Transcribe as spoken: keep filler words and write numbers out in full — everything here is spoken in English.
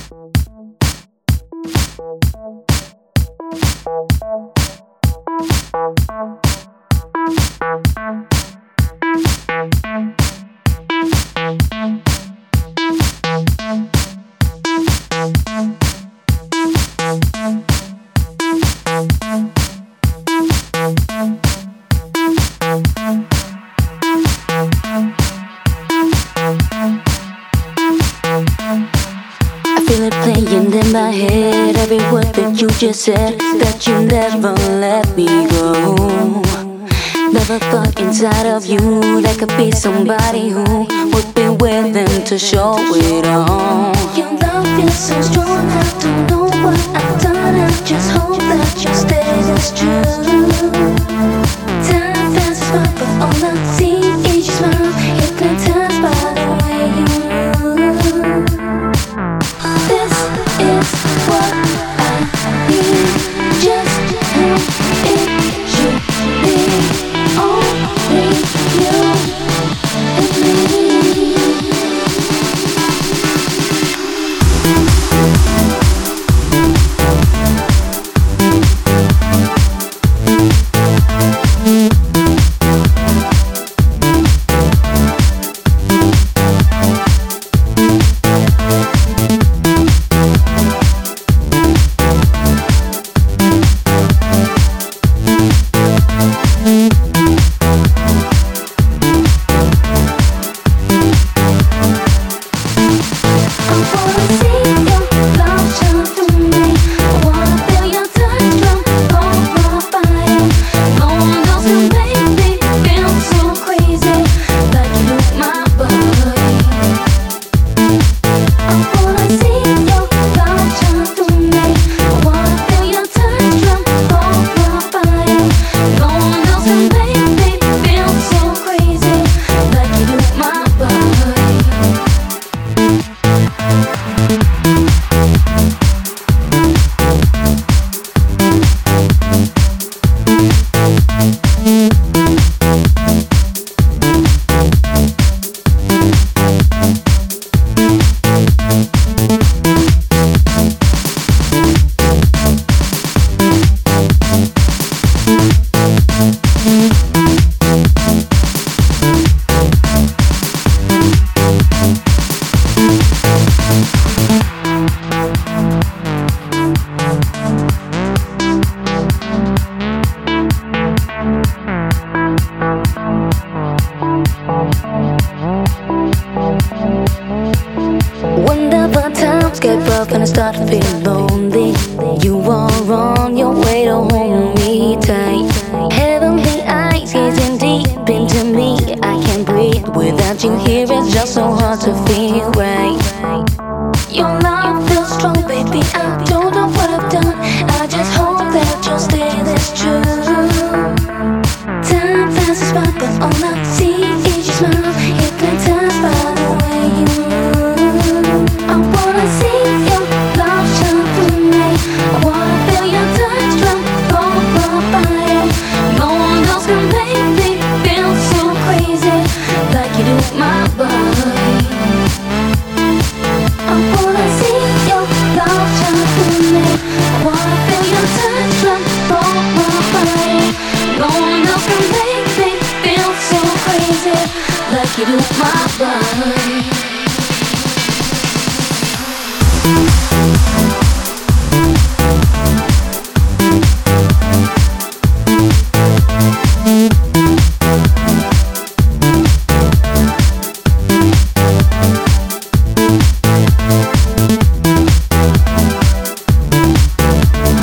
Feel it playing in my head, every word that you just said, that you never let me go. Never thought inside of you there could be somebody who would be willing to show it all. Your love is so strong, I don't know what I've done, I just hope that you stay this true. Time passes by, but all I see is your smile, hypnotized by the way you move. This is what I need, just how it should be. Only you and me. Whenever times get rough and I start to feel lonely, you are on your way to hold me tight. Heavenly eyes gazing deep into me, I can't breathe without you here, it's just so hard to feel right. Your love feels strong, baby, I don't know what I've done, I just hope that you'll stay this true. Time passes by, but all I see is your smile, hypnotized by the way you move. I wanna see your love shine through me, I wanna feel your touch from all my body. No one else can make me feel so crazy like you do my body. I wanna see your love shine through me, I wanna feel your touch from all my body. No one else can make me feel so crazy like you do my body.